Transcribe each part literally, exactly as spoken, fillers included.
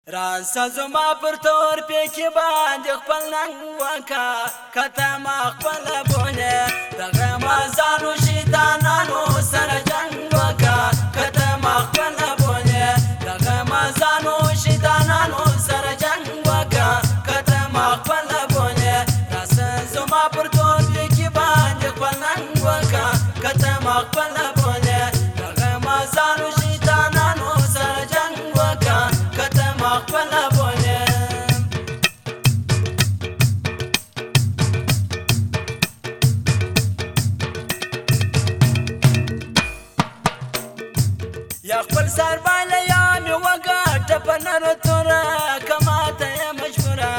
راسه زما پر تور پیکی باندې خپل ننګ وکا کته ما خپل بونه دغه مازانو شیطانانو سره جنګ وکا کته ما خپل بونه دغه مازانو شیطانانو سره جنګ وکا کته ما خپل بونه راسه زما پر تور پیکی باندې خپل ننګ وکا کته ما خپل بونه دغه مازانو شیطانانو سره جنګ وکا کته خپل بونه یا خپل سر باندې یا می وګټه په نر توره کماته یې مجبوره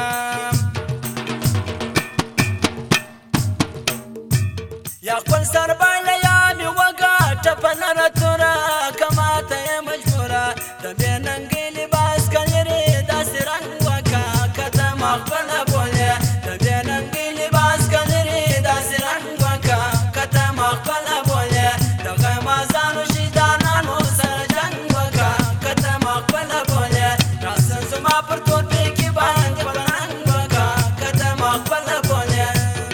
یا خپل سر باندې یا می وګټه په نر توره کماته یې مجبوره د بې ننګي لباس کلري داسې رنګ وکا کته ما خپل بونه د بې ننګي لباس کلري داسې رنګ وکا کته ما خپل بونه دغه مازانو شیطانانو سره جنګ وکا کته ما خپل بونه راسه زما پر تور پیکي باندې خپل رنګ وکا کته ما خپل بونه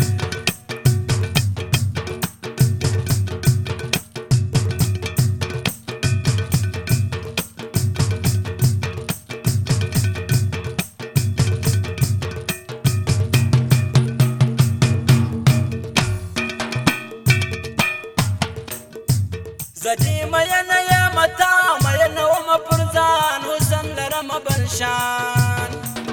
زدی مینه یم تا مینه وم پر ځان حسن لرم بل شان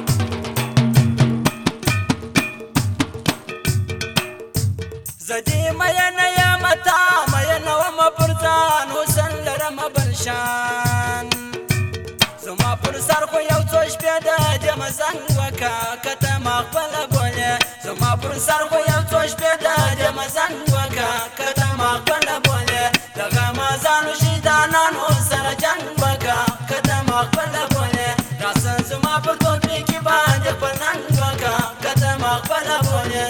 زدی مینه یم تا مینه وم پر ځان حسن لرم بل شان زما پر سر خو یو څو شپې د جمع زنګ وکا کته ما خپل بونه زما پر سر خو یو څو شپې د جمع زنګ وکا کته ما خپل بونه دغه مازانو شیطانانو سره جنګ وکا کته ما خپل بونه راسه زما پر تور پیکي باندې خپل ننګ وکا کته ما خپل بونه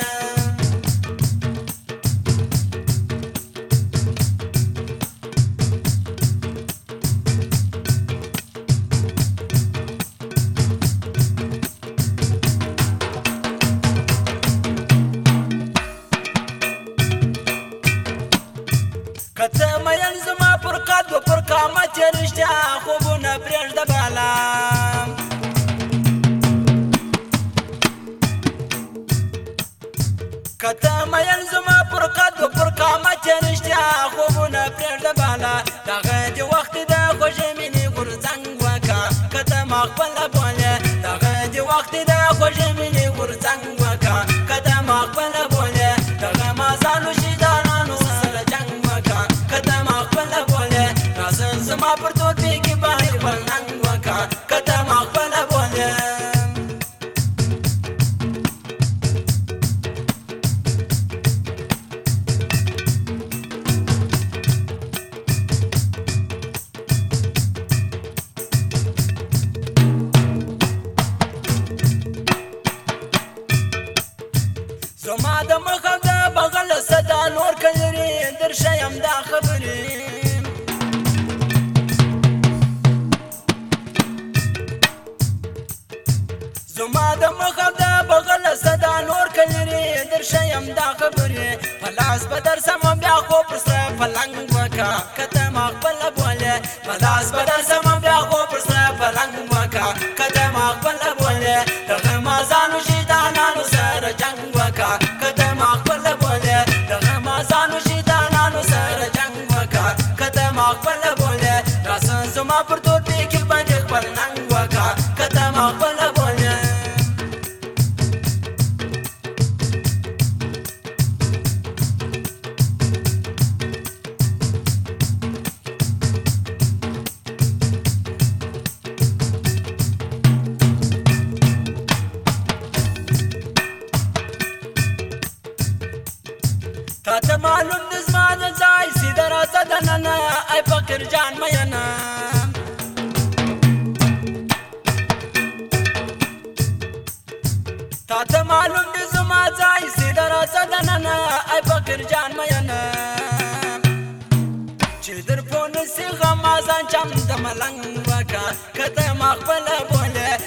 کته مین زما پر قد و پر قامت رشتیا خوبونه پرېږده بالا کته مین زما پر قد و پر قامت رشتیا خوبونه پرېږده بالا دغه د وخت د خوږې مینې غورځنګ وکا کته ما خپله بولې دغه د وخت د خوږې مینې غورځنګ وکا کته ما خپله بولې دغه مازانو شیطانانو سره جنګ وکا کته ما خپله بولې راسه زما پر تور پیکي باندې خپل ننګ وکا کته ما خپله بولې زما د مخ او د بغل صدا نور کلري درشم دا خبرې زما د مخ او د بغل صدا نور کلري درشم دا خبرې پلاس بدر سم بیا خو پر سره پلنګ وکا کته ما خپل بوله پلاس بدر سم بیا خو پر سره پلنګ وکا کته ما خپل بوله دغه مازانو شیطانانو سره جنګ وکا کته ما خپل بوله دغه مازانو شیطانانو سره جنګ وکا کته ما خپل بوله راسه زما پر تور پیکي باندې خپل ننګ وکا کته ما خپل بوله تاته معلوم د زما د ځای سیده راځه دننه ای فقیر جان مینه تاته معلوم د زما ځای سیده راځه دننه ای فقیر جان مینه چې در پونه سي غمازان چم د ملنګ وکا کته مخبل بوله